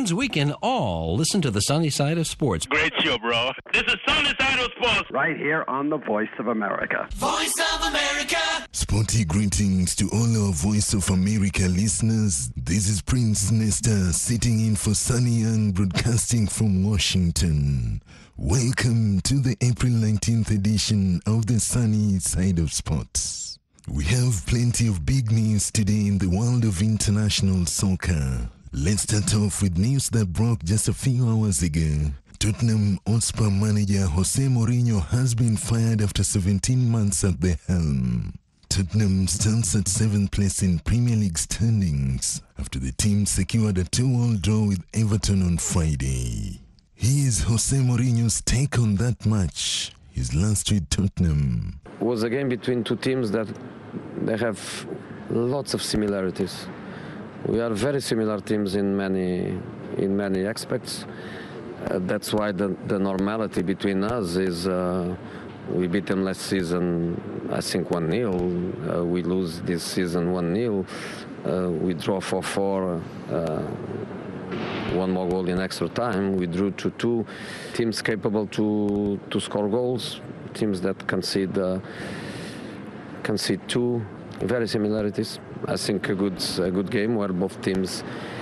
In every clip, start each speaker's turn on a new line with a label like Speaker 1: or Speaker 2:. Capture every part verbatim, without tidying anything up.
Speaker 1: means we can all listen to the sunny side of sports.
Speaker 2: Great show, bro. This is Sunny Side of Sports.
Speaker 3: Right here on the Voice of America.
Speaker 4: Voice of America.
Speaker 5: Sporty greetings to all our Voice of America listeners. This is Prince Nesta sitting in for Sunny Young, broadcasting from Washington. Welcome to the April nineteenth edition of the Sunny Side of Sports. We have plenty of big news today in the world of international soccer. Let's start off with news that broke just a few hours ago. Tottenham Hotspur manager Jose Mourinho has been fired after seventeen months at the helm. Tottenham stands at seventh place in Premier League standings after the team secured a two-all draw with Everton on Friday. Here's Jose Mourinho's take on that match, his last with Tottenham.
Speaker 6: It was a game between two teams that they have lots of similarities. We are very similar teams in many in many aspects. Uh, that's why the, the normality between us is uh, we beat them last season, I think one nil. Uh, we lose this season one nil. Uh, we draw four four. Uh, one more goal in extra time. We drew two two. Teams capable to to score goals. Teams that concede uh, concede two. Very similarities. I think a good a good game where both teams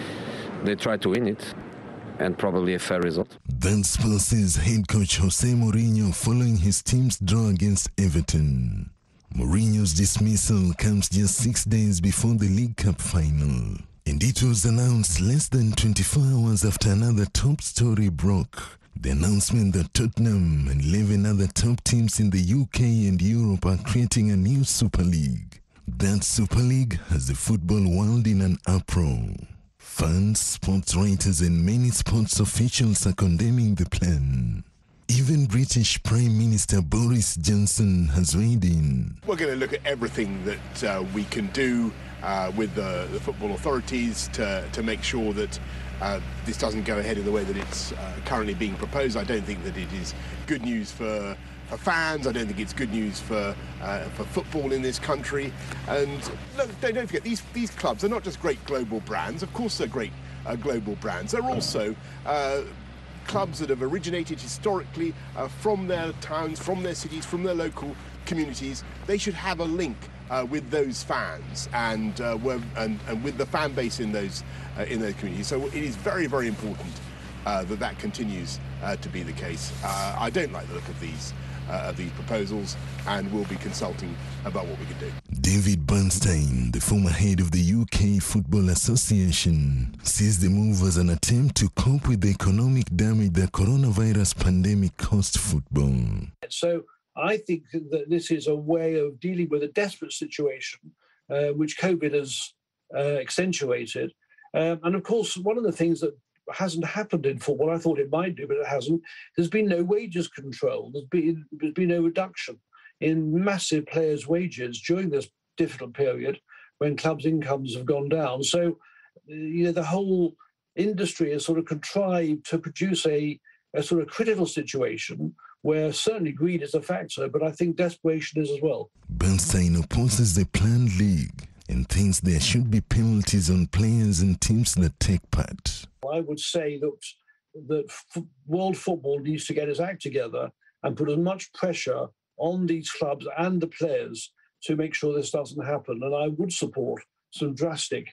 Speaker 6: they try to win it, and probably a fair result.
Speaker 5: That's Spurs' head coach Jose Mourinho following his team's draw against Everton. Mourinho's dismissal comes just six days before the League Cup final, and it was announced less than twenty-four hours after another top story broke. The announcement that Tottenham and eleven other top teams in the U K and Europe are creating a new Super League. That Super League has the football world in an uproar. Fans, sports writers and many sports officials are condemning the plan. Even British Prime Minister Boris Johnson has weighed in.
Speaker 7: We're going to look at everything that uh, we can do uh, with the, the football authorities to, to make sure that uh, this doesn't go ahead in the way that it's uh, currently being proposed. I don't think that it is good news for for fans. I don't think it's good news for uh, for football in this country. And look, don't, don't forget, these these clubs are not just great global brands. Of course, they're great uh, global brands. They're also uh, clubs that have originated historically uh, from their towns, from their cities, from their local communities. They should have a link uh, with those fans and, uh, and and with the fan base in those uh, in those communities. So it is very, very important uh, that that continues uh, to be the case. Uh, I don't like the look of these. Uh, of these proposals, and we'll be consulting about what we can do.
Speaker 5: David Bernstein, the former head of the U K Football Association, sees the move as an attempt to cope with the economic damage the coronavirus pandemic caused football.
Speaker 8: So I think that this is a way of dealing with a desperate situation, uh, which COVID has uh, accentuated. Um, and of course, one of the things that hasn't happened in football, I thought it might do, but it hasn't. There's been no wages control. There's been, there's been no reduction in massive players' wages during this difficult period when clubs' incomes have gone down. So, you know, the whole industry has sort of contrived to produce a, a sort of critical situation where certainly greed is a factor, but I think desperation is as well.
Speaker 5: Bernstein opposes the planned league and thinks there should be penalties on players and teams that take part.
Speaker 8: I would say that that f- world football needs to get its act together and put as much pressure on these clubs and the players to make sure this doesn't happen. And I would support some drastic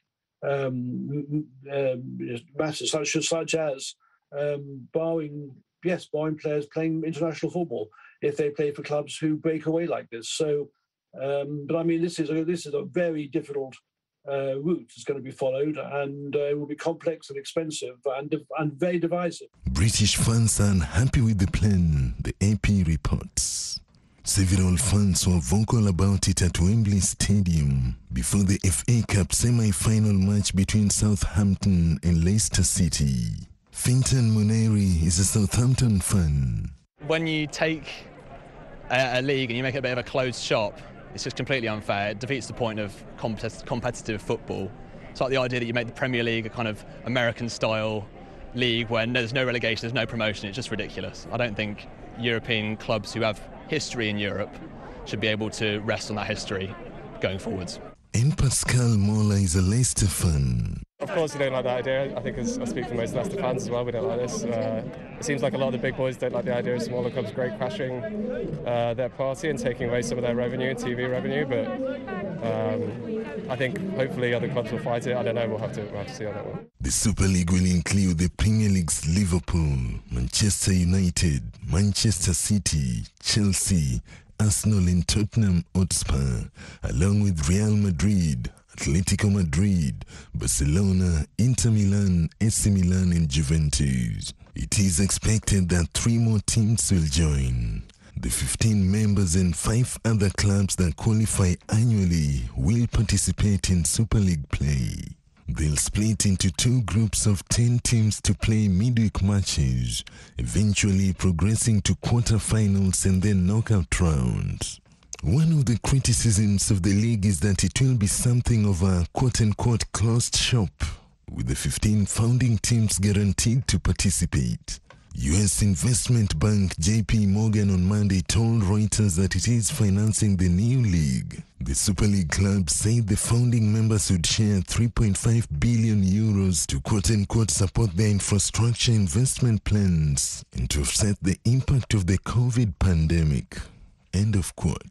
Speaker 8: um, um, matters such as, such as um, barring, yes, barring players playing international football if they play for clubs who break away like this. So, um, but I mean, this is a, this is a very difficult Uh, route is going to be followed, and uh, it will be complex and expensive and and very divisive.
Speaker 5: British fans are unhappy with the plan, the A P reports. Several fans were vocal about it at Wembley Stadium before the F A Cup semi-final match between Southampton and Leicester City. Fintan Muneri is a Southampton fan.
Speaker 9: When you take a, a league and you make it a bit of a closed shop, it's just completely unfair. It defeats the point of compet- competitive football. It's like the idea that you make the Premier League a kind of American-style league where there's no relegation, there's no promotion. It's just ridiculous. I don't think European clubs who have history in Europe should be able to rest on that history going forwards.
Speaker 5: And Pascal Mola is a Leicester fan.
Speaker 4: of course, we don't like the idea. I think as I speak for most Leicester fans as well, we don't like this. Uh, it seems like a lot of the big boys don't like the idea of smaller clubs great crashing uh, their party and taking away some of their revenue, T V revenue. But um, I think hopefully other clubs will fight it. I don't know. We'll have to, we'll have to see on that one.
Speaker 5: The Super League will include the Premier League's Liverpool, Manchester United, Manchester City, Chelsea, Arsenal and Tottenham Hotspur, along with Real Madrid, Atletico Madrid, Barcelona, Inter Milan, A C Milan and Juventus. It is expected that three more teams will join. The fifteen members and five other clubs that qualify annually will participate in Super League play. They'll split into two groups of ten teams to play midweek matches, eventually progressing to quarterfinals and then knockout rounds. One of the criticisms of the league is that it will be something of a quote-unquote closed shop, with the fifteen founding teams guaranteed to participate. U S investment bank J P Morgan on Monday told Reuters that it is financing the new league. The Super League club said the founding members would share three point five billion euros to quote-unquote support their infrastructure investment plans and to offset the impact of the COVID pandemic. End of quote.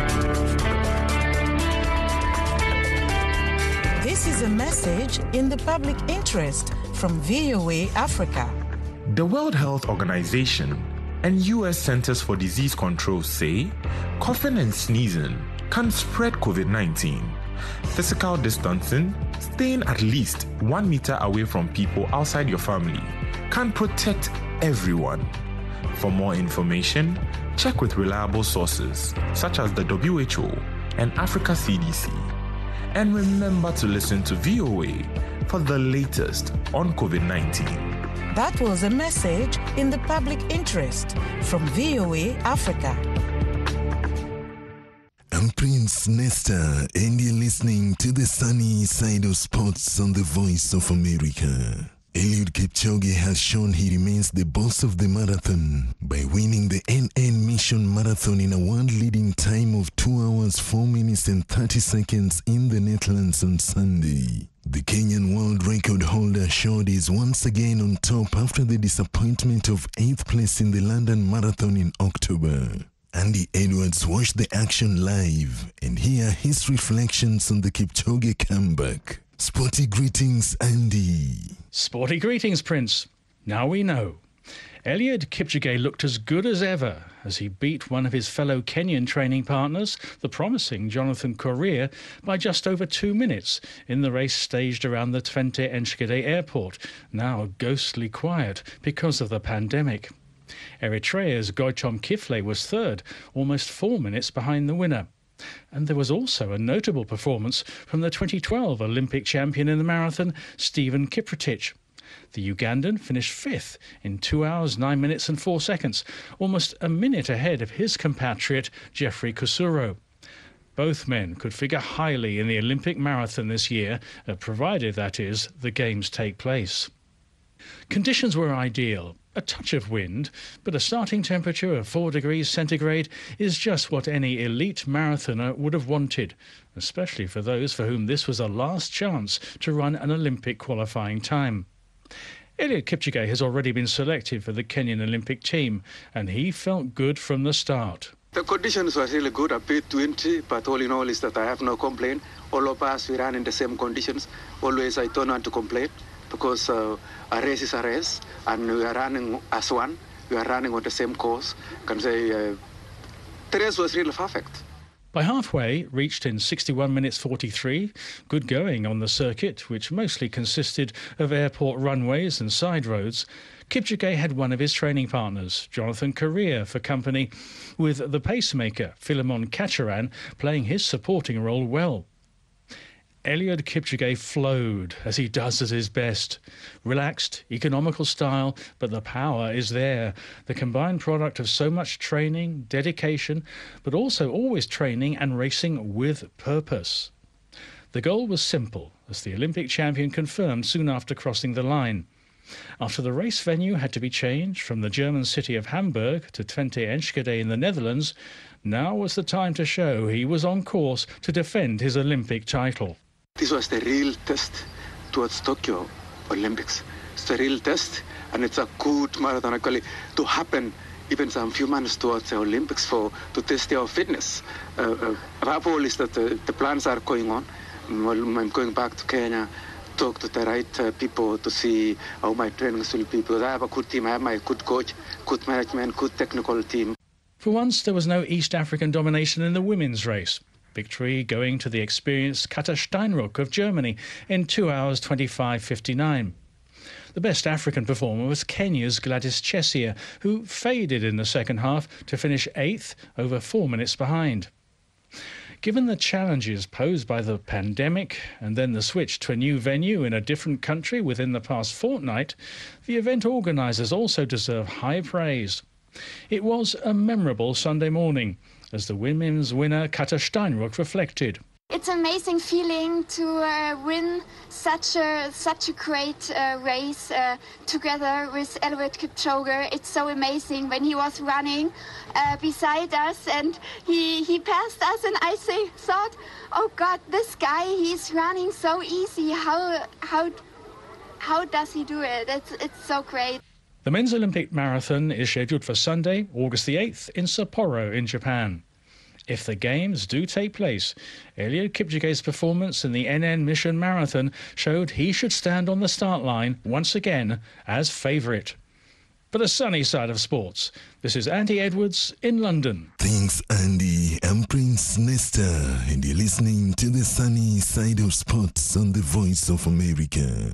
Speaker 10: This is a message in the public interest from V O A Africa.
Speaker 11: The World Health Organization and U S Centers for Disease Control say coughing and sneezing can spread COVID nineteen. Physical distancing, staying at least one meter away from people outside your family, can protect everyone. For more information, check with reliable sources such as the W H O and Africa C D C. And remember to listen to V O A for the latest on COVID nineteen.
Speaker 10: That was a message in the public interest from V O A Africa.
Speaker 5: I'm Prince Nesta, and you're listening to the sunny side of sports on the Voice of America. Eliud Kipchoge has shown he remains the boss of the marathon by winning the N N Mission Marathon in a world-leading time of two hours, four minutes and thirty seconds in the Netherlands on Sunday. The Kenyan world record holder showed he's once again on top after the disappointment of eighth place in the London Marathon in October. Andy Edwards watched the action live and here are his reflections on the Kipchoge comeback. Sporty greetings, Andy.
Speaker 12: Sporty greetings, Prince. Now we know. Eliud Kipchoge looked as good as ever as he beat one of his fellow Kenyan training partners, the promising Jonathan Korir, by just over two minutes in the race staged around the Twente Enschede airport, now ghostly quiet because of the pandemic. Eritrea's Goitom Kifle was third, almost four minutes behind the winner. And there was also a notable performance from the twenty twelve Olympic champion in the marathon, Stephen Kiprotich. The Ugandan finished fifth in two hours, nine minutes and four seconds, almost a minute ahead of his compatriot Geoffrey Kusuro. Both men could figure highly in the Olympic marathon this year, uh, provided, that is, the games take place. Conditions were ideal. A touch of wind, but a starting temperature of four degrees centigrade is just what any elite marathoner would have wanted, especially for those for whom this was a last chance to run an Olympic qualifying time. Eliud Kipchoge has already been selected for the Kenyan Olympic team, and he felt good from the start.
Speaker 13: The conditions were really good, a bit windy, but all in all is that I have no complaint. All of us, we ran in the same conditions. Always I don't want to complain, because uh, a race is a race, and we are running as one. We are running on the same course. I can say uh, the race was really perfect.
Speaker 12: By halfway, reached in sixty-one minutes forty-three, good going on the circuit, which mostly consisted of airport runways and side roads, Kipchoge had one of his training partners, Jonathan Korir, for company, with the pacemaker, Philemon Kacharan, playing his supporting role well. Eliud Kipchoge flowed, as he does at his best. Relaxed, economical style, but the power is there. The combined product of so much training, dedication, but also always training and racing with purpose. The goal was simple, as the Olympic champion confirmed soon after crossing the line. After the race venue had to be changed from the German city of Hamburg to Twente Enschede in the Netherlands, now was the time to show he was on course to defend his Olympic title.
Speaker 13: This was the real test towards Tokyo Olympics. It's a real test, and it's a good marathon actually to happen even some few months towards the Olympics for to test your fitness. Uh, uh, above all is that the, the plans are going on. Well, I'm going back to Kenya, talk to the right uh, people to see how my trainings will be, because I have a good team, I have my good coach, good management, good technical team.
Speaker 12: For once, there was no East African domination in the women's race. Victory going to the experienced Katja Steinruck of Germany in two hours twenty-five fifty-nine. The best African performer was Kenya's Gladys Chesia, who faded in the second half to finish eighth, over four minutes behind. Given the challenges posed by the pandemic and then the switch to a new venue in a different country within the past fortnight, the event organisers also deserve high praise. It was a memorable Sunday morning, as the women's winner Katja Steinruck reflected.
Speaker 14: It's an amazing feeling to uh, win such a such a great uh, race uh, together with Eliud Kipchoge. It's so amazing when he was running uh, beside us and he he passed us, and I say, thought, oh God, this guy, he's running so easy. How how how does he do it? It's it's so great.
Speaker 12: The men's Olympic marathon is scheduled for Sunday, August the eighth, in Sapporo in Japan. If the Games do take place, Eliud Kipchoge's performance in the N N Mission Marathon showed he should stand on the start line once again as favourite. For the sunny side of sports, this is Andy Edwards in London.
Speaker 5: Thanks, Andy. I'm Prince Nesta, and you're listening to the sunny side of sports on the Voice of America.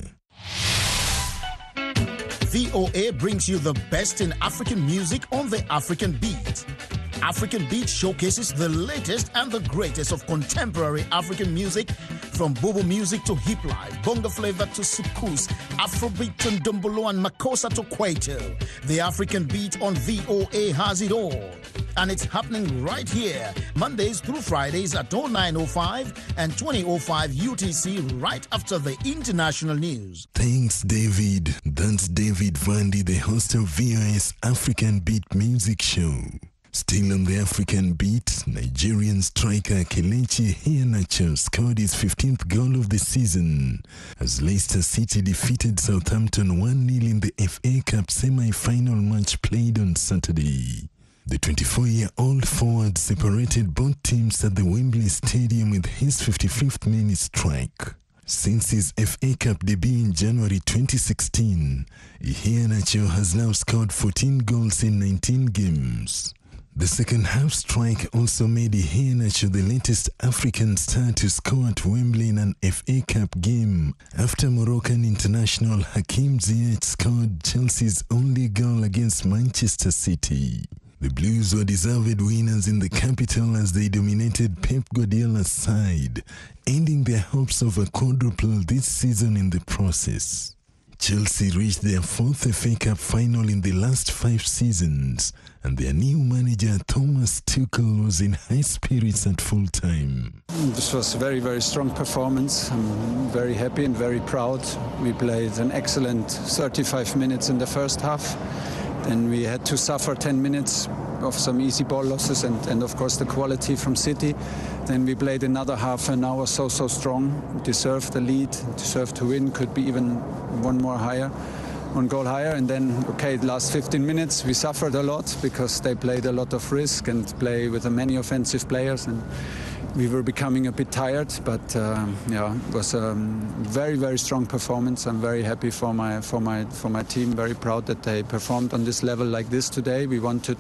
Speaker 15: V O A brings you the best in African music on the African Beat. African Beat showcases the latest and the greatest of contemporary African music, from Bobo music to hip life, bongo flavor to soukous, Afrobeat to Ndombolo and Makossa to Kwaito. The African Beat on V O A has it all. And it's happening right here, Mondays through Fridays at oh nine oh five and twenty oh five U T C, right after the international news.
Speaker 5: Thanks, David. That's David Vandy, the host of V O A's African Beat Music Show. Still on the African Beat, Nigerian striker Kelechi Iheanacho scored his fifteenth goal of the season as Leicester City defeated Southampton one nil in the F A Cup semi-final match played on Saturday. The twenty-four-year-old forward separated both teams at the Wembley Stadium with his fifty-fifth minute strike. Since his F A Cup debut in January twenty sixteen, Iheanacho has now scored fourteen goals in nineteen games. The second half strike also made Iheanacho the latest African star to score at Wembley in an F A Cup game after Moroccan international Hakim Ziyech scored Chelsea's only goal against Manchester City. The Blues were deserved winners in the capital as they dominated Pep Guardiola's side, ending their hopes of a quadruple this season in the process. Chelsea reached their fourth F A Cup final in the last five seasons, and their new manager Thomas Tuchel was in high spirits at full time.
Speaker 16: This was a very, very strong performance. I'm very happy and very proud. We played an excellent thirty-five minutes in the first half. Then we had to suffer ten minutes of some easy ball losses and, and of course the quality from City. Then we played another half an hour so, so strong. We deserved the lead, deserved to win, could be even one more higher, one goal higher. And then, okay, the last fifteen minutes we suffered a lot because they played a lot of risk and play with many offensive players. And we were becoming a bit tired, but uh, yeah, it was a very, very strong performance. I'm very happy for my for my for my team. Very proud that they performed on this level like this today. We wanted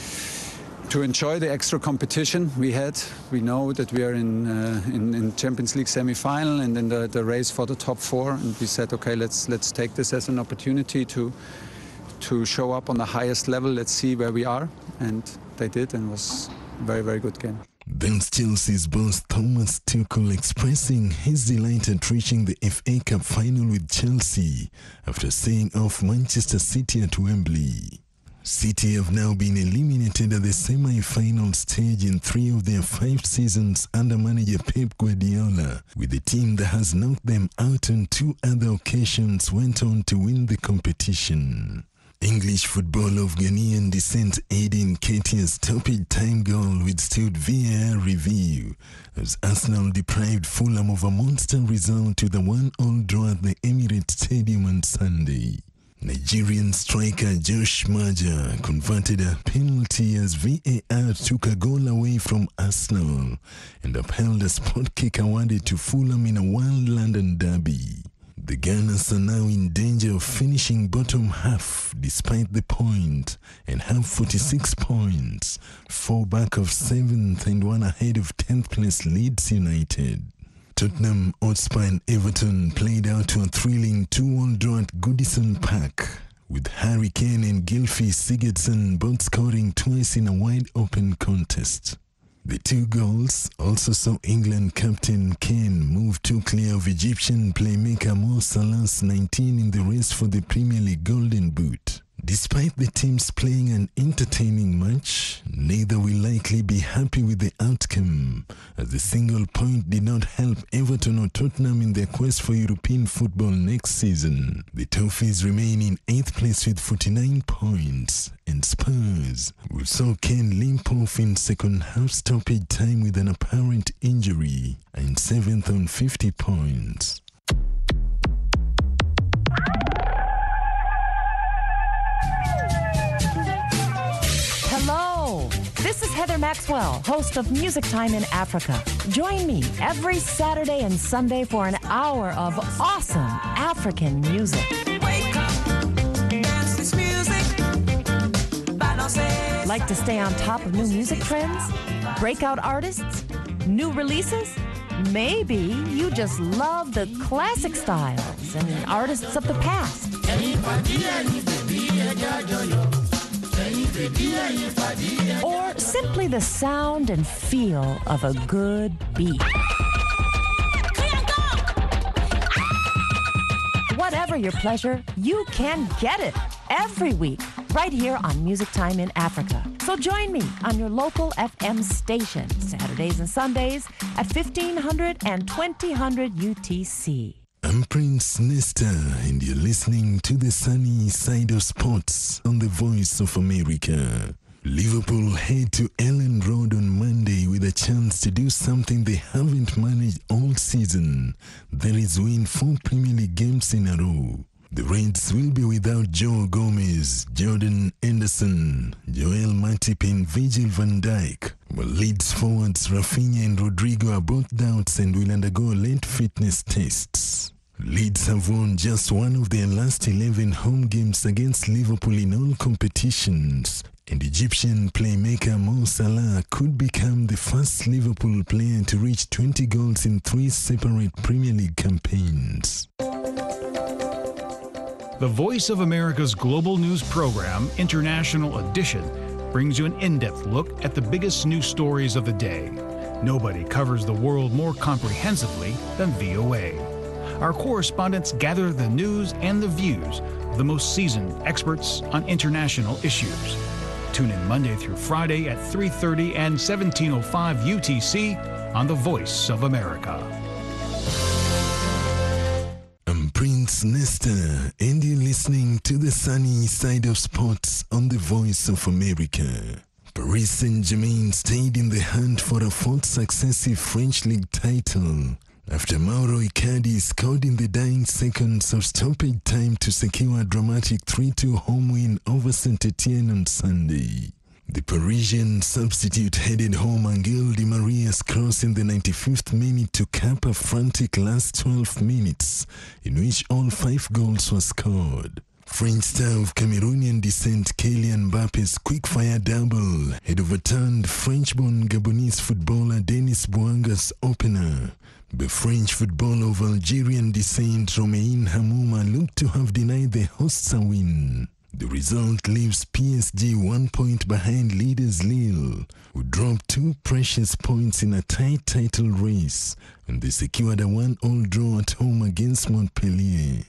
Speaker 16: to enjoy the extra competition we had. We know that we are in uh, in, in Champions League semi-final and in the, the race for the top four. And we said, okay, let's let's take this as an opportunity to to show up on the highest level. Let's see where we are, and they did, and it was a very, very good game.
Speaker 5: Then Chelsea's boss Thomas Tuchel expressing his delight at reaching the F A Cup final with Chelsea after seeing off Manchester City at Wembley. City have now been eliminated at the semi-final stage in three of their five seasons under manager Pep Guardiola, with the team that has knocked them out on two other occasions went on to win the competition. English football of Ghanaian descent Aiden Ketia's stoppage time goal withstood V A R review as Arsenal deprived Fulham of a monster result with a one-all draw at the Emirates Stadium on Sunday. Nigerian striker Josh Maja converted a penalty as V A R took a goal away from Arsenal and upheld a spot kick awarded to Fulham in a Wild London derby. The Gunners are now in danger of finishing bottom half despite the point and have forty-six points, four back of seventh and one ahead of tenth place Leeds United. Tottenham Hotspur and Everton played out to a thrilling two-all draw at Goodison Park, with Harry Kane and Gylfi Sigurdsson both scoring twice in a wide-open contest. The two goals also saw England captain Kane move too clear of Egyptian playmaker Mo Salah's nineteen in the race for the Premier League Golden Boot. Despite the teams playing an entertaining match, neither will likely be happy with the outcome, as the single point did not help Everton or Tottenham in their quest for European football next season. The Toffees remain in eighth place with forty-nine points, and Spurs, who saw Kane limp off in second half stoppage time with an apparent injury, are in seventh on fifty points.
Speaker 17: Hello, this is Heather Maxwell, host of Music Time in Africa. Join me every Saturday and Sunday for an hour of awesome African music.
Speaker 18: Wake up, dance this music.
Speaker 17: Like to stay on top of new music trends? Breakout artists? New releases? Maybe you just love the classic styles and artists of the past. Or simply the sound and feel of a good beat. Whatever your pleasure, you can get it every week right here on Music Time in Africa. So join me on your local F M station Saturdays and Sundays at fifteen hundred and twenty hundred U T C.
Speaker 5: I'm Prince Nesta, and you're listening to the sunny side of sports on the Voice of America. Liverpool head to Ellen Road on Monday with a chance to do something they haven't managed all season. That is win four Premier League games in a row. The Reds will be without Joe Gomez, Jordan Henderson, Joel Matip and Virgil van Dijk. While Leeds forwards Rafinha and Rodrigo are both doubts and will undergo late fitness tests. Leeds have won just one of their last eleven home games against Liverpool in all competitions, and Egyptian playmaker Mo Salah could become the first Liverpool player to reach twenty goals in three separate Premier League campaigns.
Speaker 19: The Voice of America's global news program, International Edition, brings you an in-depth look at the biggest news stories of the day. Nobody covers the world more comprehensively than V O A. Our correspondents gather the news and the views of the most seasoned experts on international issues. Tune in Monday through Friday at three thirty and seventeen oh five U T C on The Voice of America.
Speaker 5: I'm Prince Nesta, and you're listening to the sunny side of sports on The Voice of America. Paris Saint-Germain stayed in the hunt for a fourth successive French league title after Mauro Icardi scored in the dying seconds of stoppage time to secure a dramatic three two home win over Saint-Etienne on Sunday. The Parisian substitute headed home Angel Di Maria's cross in the ninety-fifth minute to cap a frantic last twelve minutes, in which all five goals were scored. French star of Cameroonian descent Kylian Mbappe's quick-fire double had overturned French-born Gabonese footballer Denis Bouanga's opener. The French footballer of Algerian descent Romain Hamouma looked to have denied the hosts a win. The result leaves P S G one point behind leaders Lille, who dropped two precious points in a tight title race, and they secured a one-all draw at home against Montpellier.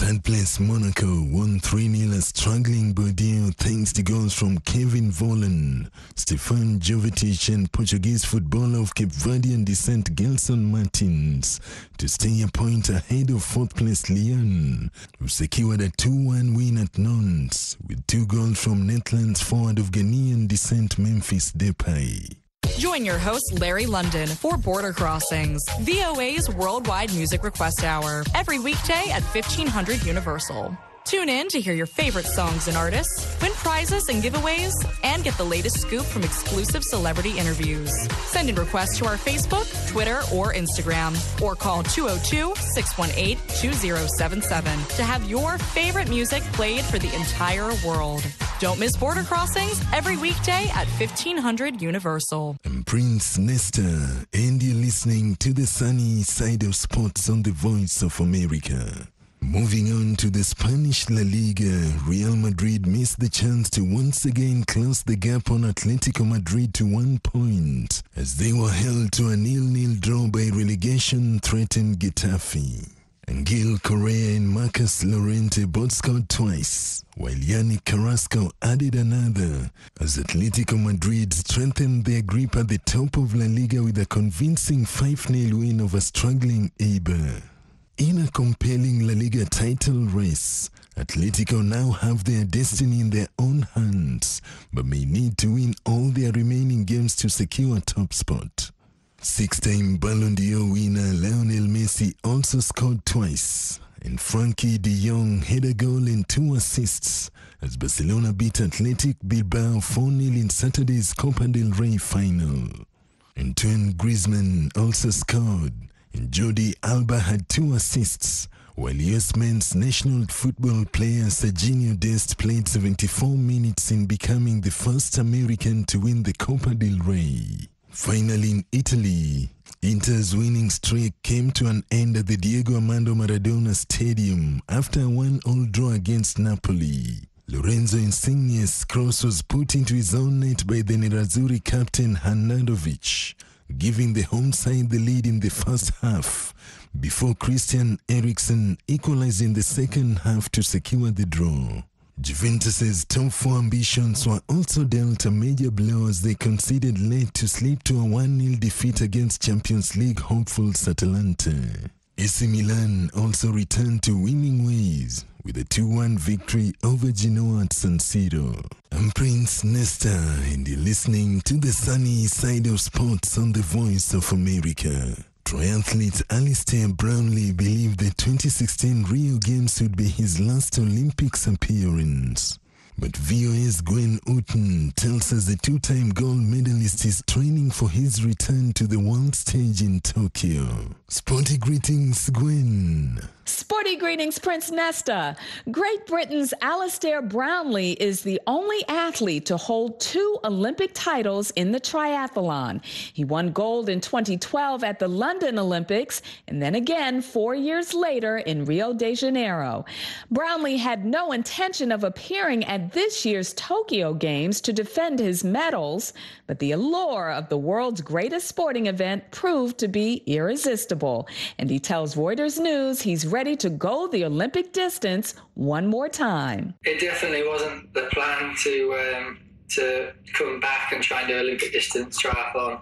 Speaker 5: Third place Monaco won three nil as struggling Bordeaux thanks to goals from Kevin Vollen, Stefan Jovetic and Portuguese footballer of Cape Verdean descent Gelson Martins to stay a point ahead of fourth place Lyon, who secured a two one win at Nantes with two goals from Netherlands forward of Ghanaian descent Memphis Depay.
Speaker 20: Join your host, Larry London, for Border Crossings, V O A's worldwide music request hour, every weekday at fifteen hundred Universal. Tune in to hear your favorite songs and artists, win prizes and giveaways, and get the latest scoop from exclusive celebrity interviews. Send in requests to our Facebook, Twitter, or Instagram, or call two oh two, six one eight, two oh seven seven to have your favorite music played for the entire world. Don't miss Border Crossings every weekday at fifteen hundred Universal.
Speaker 5: I'm Prince Nesta, and you're listening to the sunny side of sports on the Voice of America. Moving on to the Spanish La Liga, Real Madrid missed the chance to once again close the gap on Atletico Madrid to one point as they were held to a nil nil draw by relegation-threatened Getafe. Angel Correa and Marcus Llorente both scored twice, while Yannick Carrasco added another, as Atletico Madrid strengthened their grip at the top of La Liga with a convincing five nil win over struggling Eibar. In a compelling La Liga title race, Atletico now have their destiny in their own hands, but may need to win all their remaining games to secure a top spot. Six-time Ballon d'Or winner Lionel Messi also scored twice, and Frankie de Jong had a goal and two assists as Barcelona beat Athletic Bilbao four nil in Saturday's Copa del Rey final. Antoine Griezmann also scored, and Jordi Alba had two assists, while U S men's national football player Serginho Dest played seventy-four minutes in becoming the first American to win the Copa del Rey. Finally, in Italy, Inter's winning streak came to an end at the Diego Armando Maradona Stadium after a one all draw against Napoli. Lorenzo Insigne's cross was put into his own net by the Nerazzurri captain Handanovic, giving the home side the lead in the first half, before Christian Eriksen equalized in the second half to secure the draw. Juventus's top four ambitions were also dealt a major blow as they conceded late to slip to a one nil defeat against Champions League hopefuls Atalanta. A C Milan also returned to winning ways with a two one victory over Genoa at San Siro. I'm Prince Nesta, and you're listening to the sunny side of sports on the Voice of America. Triathlete Alistair Brownlee believed the twenty sixteen Rio Games would be his last Olympics appearance. But V O A's Gwen Uten tells us the two-time gold medalist is training for his return to the world stage in Tokyo. Sporty greetings, Gwen.
Speaker 21: Sporty greetings, Prince Nesta. Great Britain's Alistair Brownlee is the only athlete to hold two Olympic titles in the triathlon. He won gold in twenty twelve at the London Olympics and then again four years later in Rio de Janeiro. Brownlee had no intention of appearing at this year's Tokyo Games to defend his medals, but the allure of the world's greatest sporting event proved to be irresistible. And he tells Reuters News he's ready to go the Olympic distance one more time.
Speaker 22: It definitely wasn't the plan to um, to come back and try and do Olympic distance triathlon.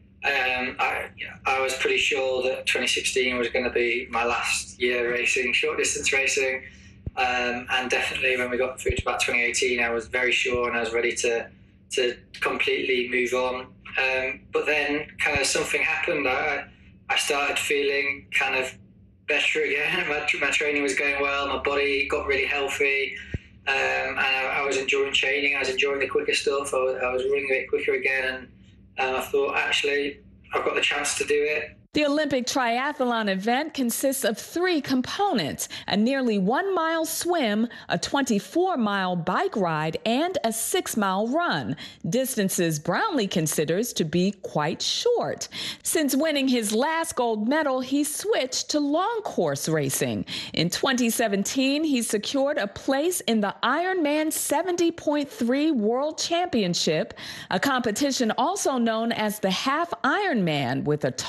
Speaker 22: Um, I, I was pretty sure that twenty sixteen was going to be my last year racing, short distance racing. Um, and definitely when we got through to about twenty eighteen, I was very sure and I was ready to to completely move on. Um, but then kind of something happened. I, I started feeling kind of better again. My, my training was going well. My body got really healthy. Um, and I, I was enjoying training. I was enjoying the quicker stuff. I was, I was running a bit quicker again. And, and I thought, actually, I've got the chance to do it.
Speaker 21: The Olympic triathlon event consists of three components: a nearly one-mile swim, a twenty-four-mile bike ride, and a six-mile run, distances Brownlee considers to be quite short. Since winning his last gold medal, he switched to long course racing. In twenty seventeen, he secured a place in the Ironman seventy point three World Championship, a competition also known as the Half Ironman, with a total distance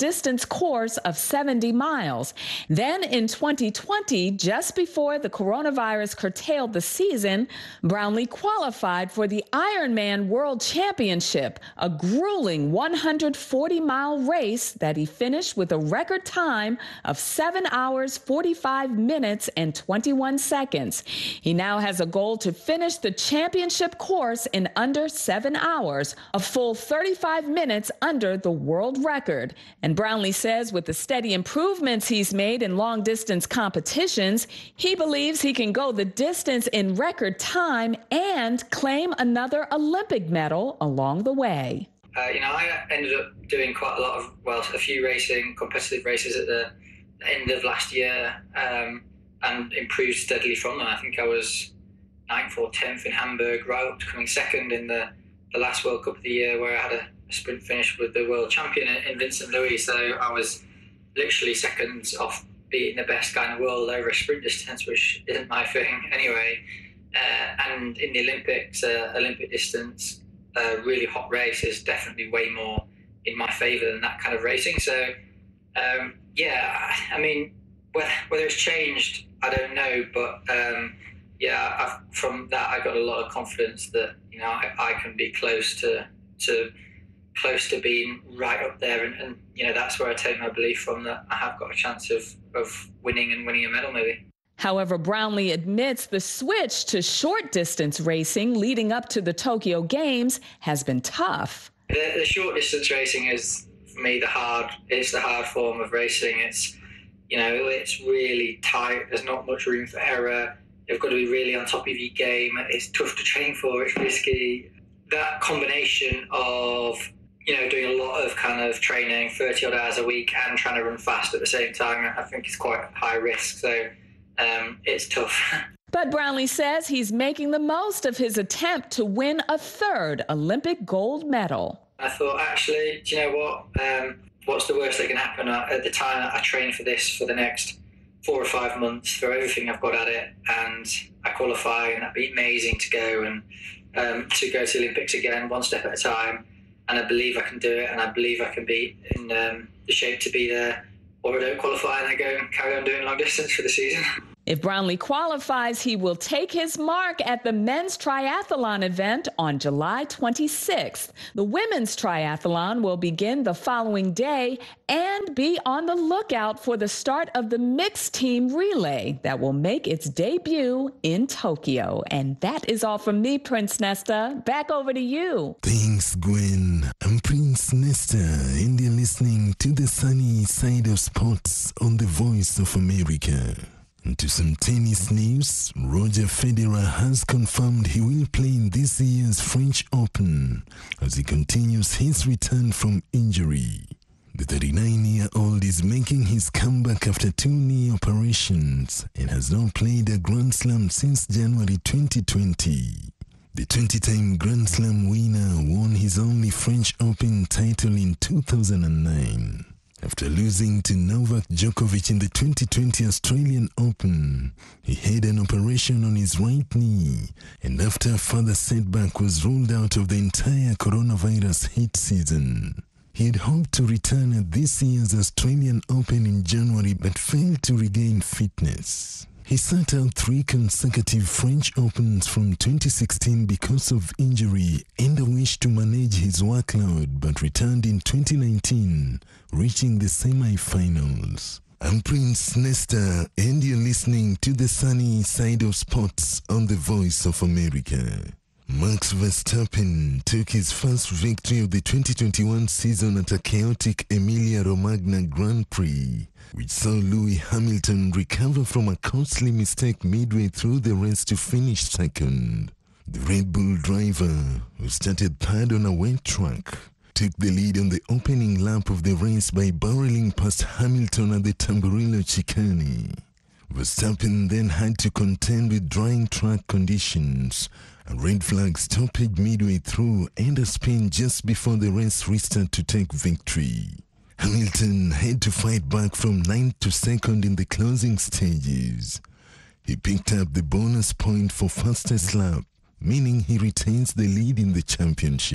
Speaker 21: distance course of seventy miles. Then in twenty twenty, just before the coronavirus curtailed the season, Brownlee qualified for the Ironman World Championship, a grueling one hundred forty mile race that he finished with a record time of seven hours, forty-five minutes, and twenty-one seconds. He now has a goal to finish the championship course in under seven hours, a full thirty-five minutes under the world record. And Brownlee says with the steady improvements he's made in long-distance competitions, he believes he can go the distance in record time and claim another Olympic medal along the way.
Speaker 22: Uh, you know, I ended up doing quite a lot of, well, a few racing, competitive races at the end of last year, um, and improved steadily from them. I think I was ninth or tenth in Hamburg, right up to coming second in the, the last World Cup of the year, where I had a, a sprint finish with the world champion in Vincent Louis. So I was literally seconds off beating the best guy in the world over a sprint distance, which isn't my thing anyway. Uh, and in the Olympics, uh, Olympic distance, a really hot race is definitely way more in my favour than that kind of racing. So, um, yeah, I mean, whether, whether it's changed, I don't know. But, um, yeah, I've, from that, I got a lot of confidence that, you know, I, I can be close to to close to being right up there. And, and, you know, that's where I take my belief from, that I have got a chance of, of winning and winning a medal maybe.
Speaker 21: However, Brownlee admits the switch to short distance racing leading up to the Tokyo Games has been tough.
Speaker 22: The, the short distance racing is, for me, the hard, it's the hard form of racing. It's, you know, it's really tight. There's not much room for error. You've got to be really on top of your game. It's tough to train for. It's risky. That combination of, you know, doing a lot of kind of training, thirty odd hours a week, and trying to run fast at the same time, I think is quite high risk. So um, it's tough.
Speaker 21: But Brownlee says he's making the most of his attempt to win a third Olympic gold medal.
Speaker 22: I thought, actually, do you know what? Um, what's the worst that can happen? At the time, I trained for this for the next four or five months, throw everything I've got at it, and I qualify, and that'd be amazing to go and um, to go to the Olympics again, one step at a time. And I believe I can do it, and I believe I can be in um, the shape to be there. Or I don't qualify and I go and carry on doing long distance for the season.
Speaker 21: If Brownlee qualifies, he will take his mark at the men's triathlon event on July twenty-sixth. The women's triathlon will begin the following day, and be on the lookout for the start of the mixed team relay that will make its debut in Tokyo. And that is all from me, Prince Nesta. Back over to you.
Speaker 5: Thanks, Gwen. I'm Prince Nesta, and you're listening to the sunny side of sports on the Voice of America. To some tennis news, Roger Federer has confirmed he will play in this year's French Open as he continues his return from injury. The thirty-nine-year-old is making his comeback after two knee operations and has not played a Grand Slam since January twenty twenty. The twenty-time Grand Slam winner won his only French Open title in two thousand nine. After losing to Novak Djokovic in the twenty twenty Australian Open, he had an operation on his right knee, and after a further setback was ruled out of the entire coronavirus hit season. He had hoped to return at this year's Australian Open in January but failed to regain fitness. He sat out three consecutive French Opens from twenty sixteen because of injury and a wish to manage his workload, but returned in twenty nineteen, reaching the semi-finals. I'm Prince Nesta, and you're listening to the sunny side of sports on the Voice of America. Max Verstappen took his first victory of the twenty twenty-one season at a chaotic Emilia-Romagna Grand Prix, which saw Lewis Hamilton recover from a costly mistake midway through the race to finish second. The Red Bull driver, who started third on a wet track, took the lead on the opening lap of the race by barreling past Hamilton at the Tamburello chicane. Verstappen then had to contend with drying track conditions, a red flag stoppage midway through, and a spin just before the race restart to take victory. Hamilton had to fight back from ninth to second in the closing stages. He picked up the bonus point for fastest lap, meaning he retains the lead in the championship.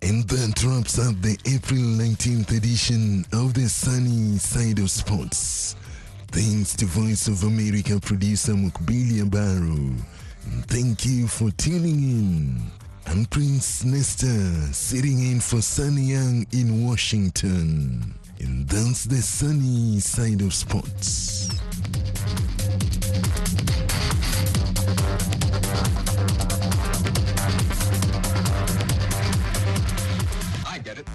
Speaker 5: And that wraps up the April nineteenth edition of the Sunny Side of Sports. Thanks to Voice of America producer Mukbilia Barrow. And thank you for tuning in. I'm Prince Nesta, sitting in for Sunny Young in Washington. And that's the Sunny Side of Sports.